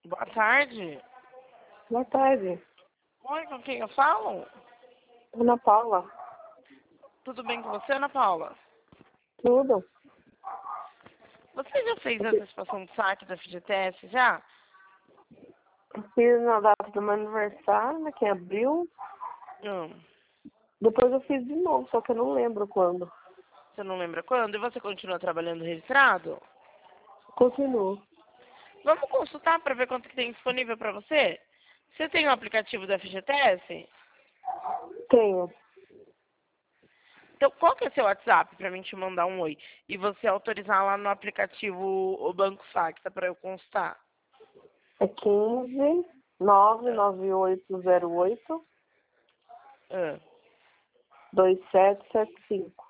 Boa tarde. Boa tarde. Oi, com quem eu falo? Ana Paula. Tudo bem com você, Ana Paula? Tudo? Você já fez a antecipação do saque da FGTS já? Fiz na data do meu aniversário, né, que é abril. Hum. Depois eu fiz de novo, só que eu não lembro quando. Você não lembra quando? E você continua trabalhando registrado? Continuo. Vamos consultar para ver quanto que tem disponível para você? Você tem o aplicativo da FGTS? Tenho. Então, qual que é seu WhatsApp para mim te mandar um oi? E você autorizar lá no aplicativo o Banco Facta para eu constar? É 15 99808 Ah. 2775.